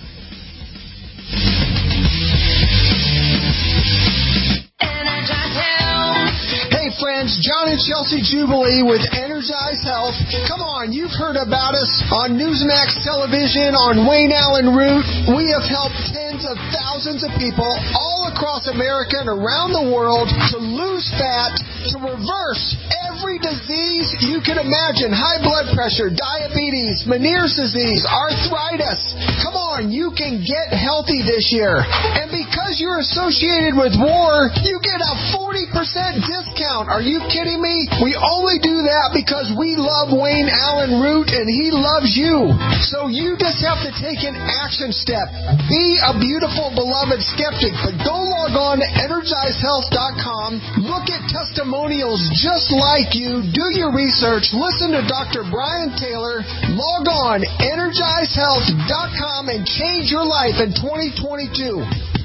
Hey friends, John and Chelsea Jubilee with Energize Health. Come on, you've heard about us on Newsmax Television, on Wayne Allen Root. We have helped tens of thousands of people all across America and around the world to lose fat, to reverse every disease you can imagine. High blood pressure, diabetes, Meniere's disease, arthritis. Come on, you can get healthy this year. And because you're associated with war, you get a forty percent discount. Are you kidding me? We only do that because we love Wayne Allen Root and he loves you. So you just have to take an action step. Be a beautiful, beloved skeptic, but go log on to energize health dot com. Look at testimonials just like you. Do your research. Listen to Doctor Brian Taylor. Log on energize health dot com and change your life in twenty twenty-two.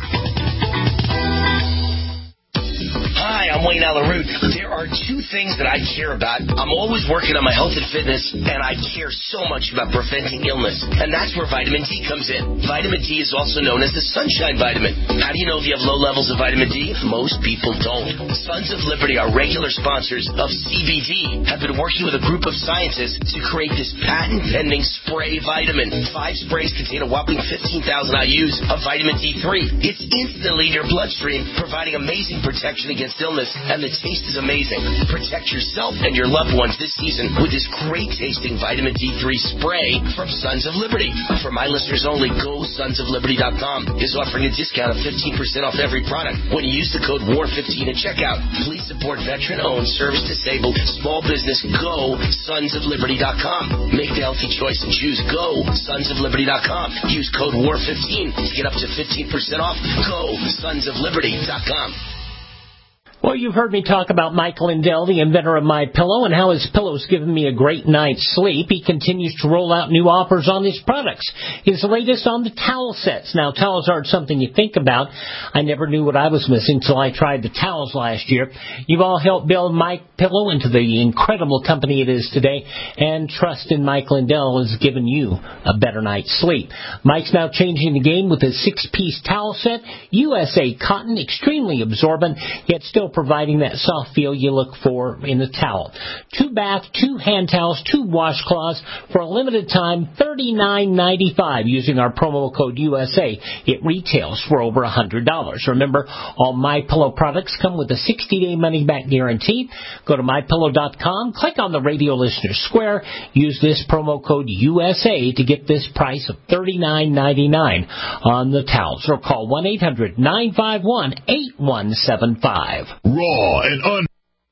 Hi, I'm Wayne Allen Root. There are two things that I care about. I'm always working on my health and fitness, and I care so much about preventing illness. And that's where vitamin D comes in. Vitamin D is also known as the sunshine vitamin. How do you know if you have low levels of vitamin D? Most people don't. Sons of Liberty, our regular sponsors of C B D, have been working with a group of scientists to create this patent-pending spray vitamin. Five sprays contain a whopping fifteen thousand I U's of vitamin D three. It's instantly in your bloodstream, providing amazing protection against illness, and the taste is amazing. Protect yourself and your loved ones this season with this great-tasting vitamin D three spray from Sons of Liberty. For my listeners only, go sons of liberty dot com is offering a discount of fifteen percent off every product when you use the code war fifteen at checkout. Please support veteran-owned, service-disabled, small business. Go sons of liberty dot com. Make the healthy choice and choose go sons of liberty dot com. Use code war fifteen to get up to fifteen percent off. Go sons of liberty dot com. Well, you've heard me talk about Mike Lindell, the inventor of MyPillow, and how his pillow's given me a great night's sleep. He continues to roll out new offers on his products. His latest on the towel sets. Now, towels aren't something you think about. I never knew what I was missing until I tried the towels last year. You've all helped build MyPillow into the incredible company it is today, and trust in Mike Lindell has given you a better night's sleep. Mike's now changing the game with his six-piece towel set, U S A cotton, extremely absorbent, yet still providing that soft feel you look for in the towel. Two bath, two hand towels, two washcloths for a limited time, thirty-nine ninety-five using our promo code U S A. It retails for over one hundred dollars. Remember, all MyPillow products come with a sixty-day money-back guarantee. Go to my pillow dot com, click on the Radio Listener Square, use this promo code U S A to get this price of thirty-nine ninety-nine on the towels, or call one eight hundred nine five one eight one seven five. Raw and un...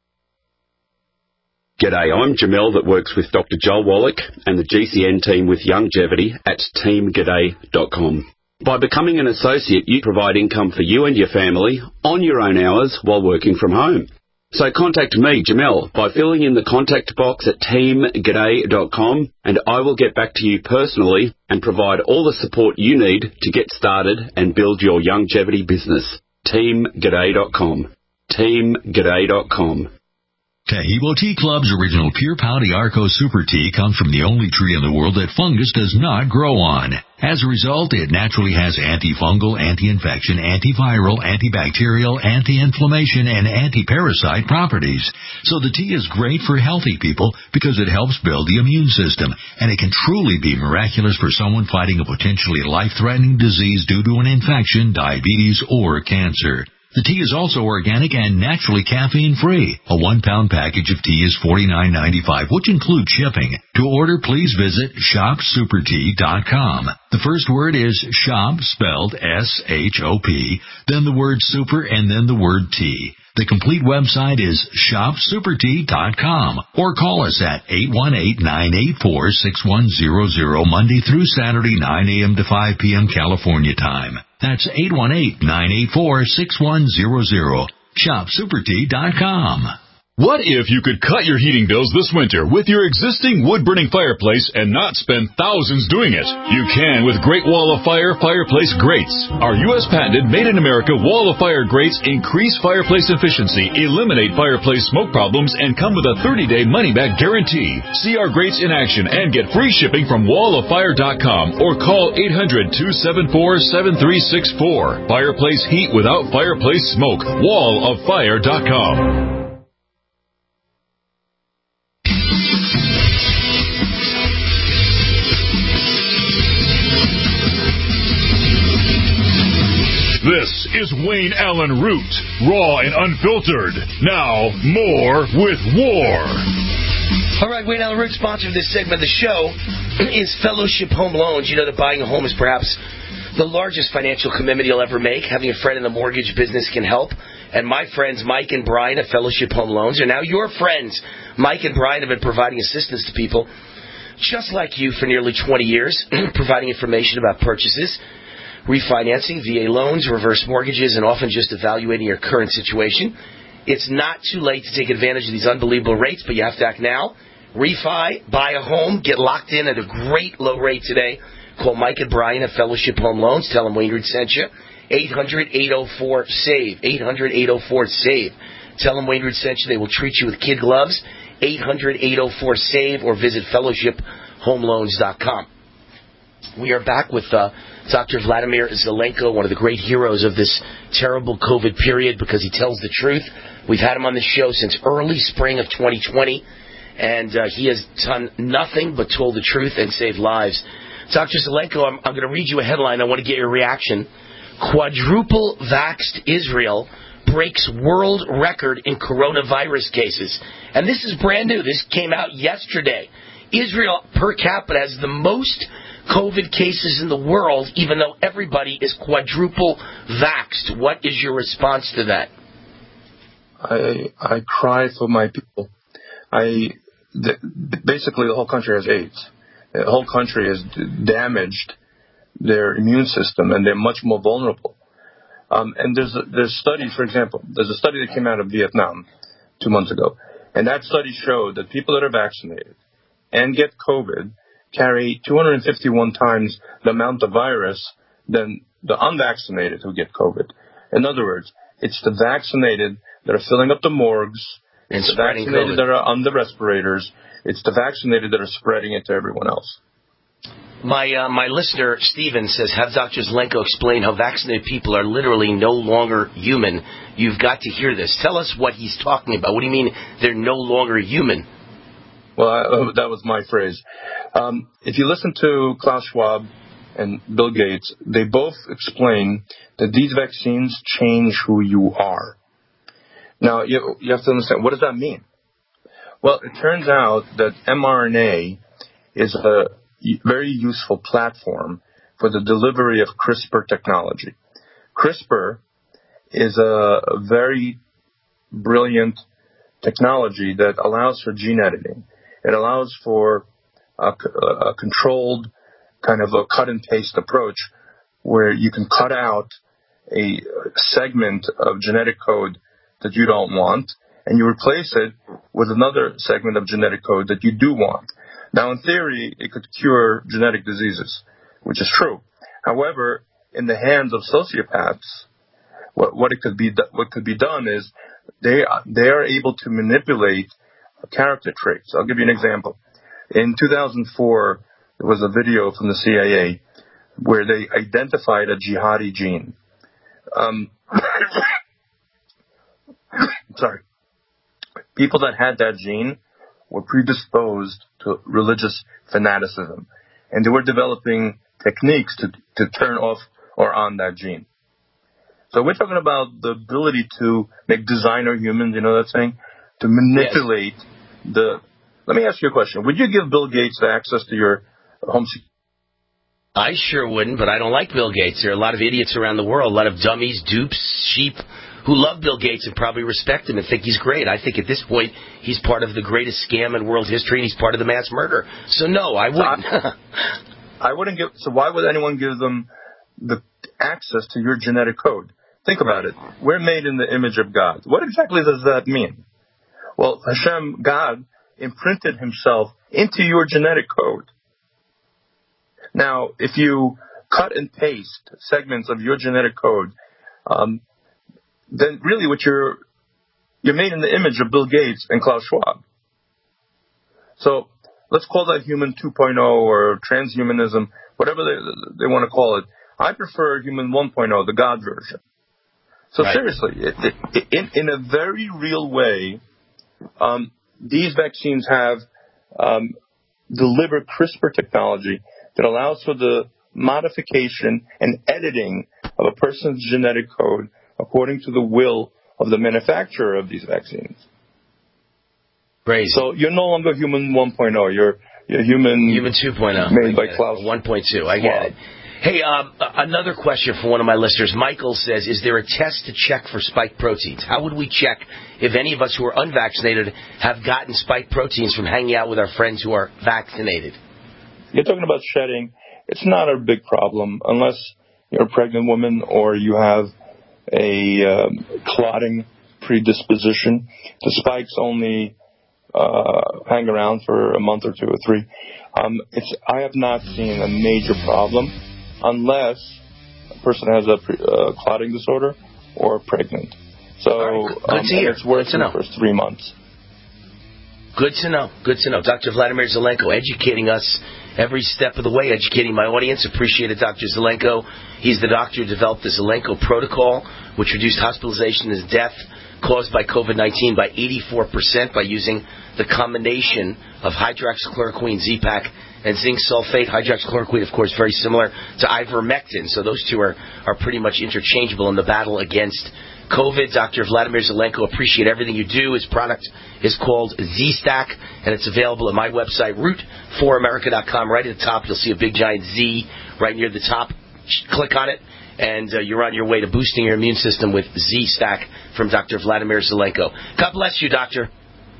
G'day, I'm Jamel that works with Doctor Joel Wallach and the G C N team with Longevity at team g'day dot com. By becoming an associate, you provide income for you and your family on your own hours while working from home. So contact me, Jamel, by filling in the contact box at team g'day dot com, and I will get back to you personally and provide all the support you need to get started and build your longevity business. team g'day dot com. team g'day dot com. Tahibo Tea Club's original Pure Pau Arco Super Tea comes from the only tree in the world that fungus does not grow on. As a result, it naturally has antifungal, anti-infection, antiviral, antibacterial, anti-inflammation, and anti-parasite properties. So the tea is great for healthy people because it helps build the immune system, and it can truly be miraculous for someone fighting a potentially life-threatening disease due to an infection, diabetes, or cancer. The tea is also organic and naturally caffeine-free. A one-pound package of tea is forty-nine ninety-five, which includes shipping. To order, please visit shop super tea dot com. The first word is shop, spelled S H O P, then the word super, and then the word tea. The complete website is shop super tea dot com, or call us at eight one eight, nine eight four, six one zero zero Monday through Saturday, nine a.m. to five p.m. California time. That's eight one eight, nine eight four, six one zero zero. shop super tea dot com. What if you could cut your heating bills this winter with your existing wood-burning fireplace and not spend thousands doing it? You can with Great Wall of Fire fireplace grates. Our U S patented made-in-America Wall of Fire grates increase fireplace efficiency, eliminate fireplace smoke problems, and come with a thirty-day money-back guarantee. See our grates in action and get free shipping from wall of fire dot com or call eight hundred, two seven four, seven three six four. Fireplace heat without fireplace smoke. wall of fire dot com. This is Wayne Allen Root, raw and unfiltered. Now, more with War. All right, Wayne Allen Root, sponsor of this segment of the show, is Fellowship Home Loans. You know that buying a home is perhaps the largest financial commitment you'll ever make. Having a friend in the mortgage business can help. And my friends Mike and Brian at Fellowship Home Loans are now your friends. Mike and Brian have been providing assistance to people just like you for nearly twenty years, providing information about purchases, refinancing, V A loans, reverse mortgages, and often just evaluating your current situation. It's not too late to take advantage of these unbelievable rates, but you have to act now. Refi, buy a home, get locked in at a great low rate today. Call Mike and Brian at Fellowship Home Loans. Tell them Wayne Root sent you. eight hundred, eight oh four, SAVE. eight hundred, eight oh four, SAVE. Tell them Wayne Root sent you. They will treat you with kid gloves. eight hundred, eight oh four, SAVE, or visit fellowship home loans dot com. We are back with uh, Doctor Vladimir Zelenko, one of the great heroes of this terrible COVID period because he tells the truth. We've had him on the show since early spring of twenty twenty, and uh, he has done nothing but told the truth and saved lives. Doctor Zelenko, I'm, I'm going to read you a headline. I want to get your reaction. Quadruple vaxxed Israel breaks world record in coronavirus cases. And this is brand new. This came out yesterday. Israel, per capita, has the most COVID cases in the world, even though everybody is quadruple vaxxed. What is your response to that? I I cry for my people. I the, basically the whole country has AIDS. The whole country has damaged their immune system, and they're much more vulnerable. Um, and there's a, there's studies, for example, there's a study that came out of Vietnam two months ago, and that study showed that people that are vaccinated and get COVID carry two hundred fifty-one times the amount of virus than the unvaccinated who get COVID. In other words, it's the vaccinated that are filling up the morgues, it's the vaccinated COVID. That are on the respirators, it's the vaccinated that are spreading it to everyone else. My uh, my listener, Steven, says, have Doctor Zelenko explain how vaccinated people are literally no longer human. You've got to hear this. Tell us what he's talking about. What do you mean they're no longer human? Well, I, uh, that was my phrase. Um, if you listen to Klaus Schwab and Bill Gates, they both explain that these vaccines change who you are. Now, you, you have to understand, what does that mean? Well, it turns out that mRNA is a very useful platform for the delivery of CRISPR technology. CRISPR is a very brilliant technology that allows for gene editing. It allows for a, a controlled kind of a cut and paste approach where you can cut out a segment of genetic code that you don't want and you replace it with another segment of genetic code that you do want. Now, in theory, it could cure genetic diseases, which is true. However, in the hands of sociopaths, what, what it could be what could be done is they they are able to manipulate character traits. I'll give you an example. In two thousand four, there was a video from the C I A where they identified a jihadi gene. Um, sorry, people that had that gene were predisposed to religious fanaticism, and they were developing techniques to, to turn off or on that gene. So we're talking about the ability to make designer humans, you know that saying? To manipulate yes. the... Let me ask you a question. Would you give Bill Gates access to your home security? I sure wouldn't, but I don't like Bill Gates. There are a lot of idiots around the world, a lot of dummies, dupes, sheep, who love Bill Gates and probably respect him and think he's great. I think at this point he's part of the greatest scam in world history and he's part of the mass murder. So no, I wouldn't. I, I wouldn't give. So why would anyone give them the access to your genetic code? Think about it. We're made in the image of God. What exactly does that mean? Well, Hashem, God, imprinted himself into your genetic code. Now, if you cut and paste segments of your genetic code, um, then really what you're, you're made in the image of Bill Gates and Klaus Schwab. So let's call that human two point oh or transhumanism, whatever they, they want to call it. I prefer human one point oh, the God version. So right. seriously, it, it, in, in a very real way, um, these vaccines have um, delivered CRISPR technology that allows for the modification and editing of a person's genetic code according to the will of the manufacturer of these vaccines. Crazy. So you're no longer human one point oh. You're you're human human two point oh. Made by Klaus one point two. I get it. Hey, um, another question from one of my listeners. Michael says, is there a test to check for spike proteins? How would we check if any of us who are unvaccinated have gotten spike proteins from hanging out with our friends who are vaccinated? You're talking about shedding. It's not a big problem unless you're a pregnant woman or you have a um, clotting predisposition. The spikes only uh, hang around for a month or two or three. Um, it's, I have not seen a major problem unless a person has a pre, uh, clotting disorder or pregnant. So right, good um, to hear. it's worth it for three months. Good to know. Good to know. Doctor Vladimir Zelenko educating us every step of the way, educating my audience. Appreciate it, Doctor Zelenko. He's the doctor who developed the Zelenko protocol, which reduced hospitalization and death caused by COVID nineteen by eighty-four percent by using the combination of hydroxychloroquine, Z-Pak, and zinc sulfate. Hydroxychloroquine, of course, very similar to ivermectin. So those two are, are pretty much interchangeable in the battle against COVID. Doctor Vladimir Zelenko, appreciate everything you do. His product is called Z-Stack, and it's available at my website, root for america dot com. Right at the top, you'll see a big giant Z right near the top. Click on it, and uh, you're on your way to boosting your immune system with Z-Stack from Doctor Vladimir Zelenko. God bless you, Doctor.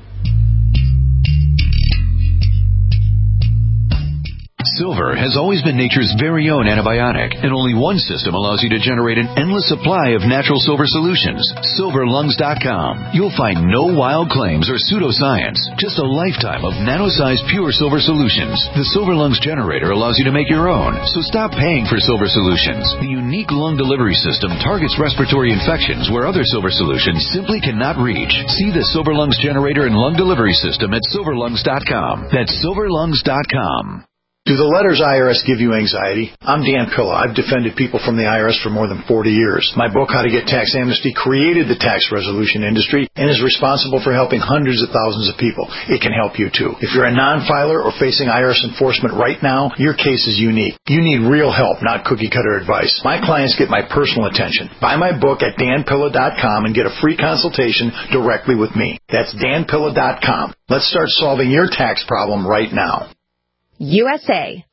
Silver has always been nature's very own antibiotic, and only one system allows you to generate an endless supply of natural silver solutions. silver lungs dot com. You'll find no wild claims or pseudoscience, just a lifetime of nano-sized pure silver solutions. The Silver Lungs generator allows you to make your own, so stop paying for silver solutions. The unique lung delivery system targets respiratory infections where other silver solutions simply cannot reach. See the Silver Lungs generator and lung delivery system at silver lungs dot com. That's silver lungs dot com. Do the letters I R S give you anxiety? I'm Dan Pilla. I've defended people from the I R S for more than forty years. My book, How to Get Tax Amnesty, created the tax resolution industry and is responsible for helping hundreds of thousands of people. It can help you too. If you're a non-filer or facing I R S enforcement right now, your case is unique. You need real help, not cookie-cutter advice. My clients get my personal attention. Buy my book at dan pilla dot com and get a free consultation directly with me. That's dan pilla dot com. Let's start solving your tax problem right now. U S A,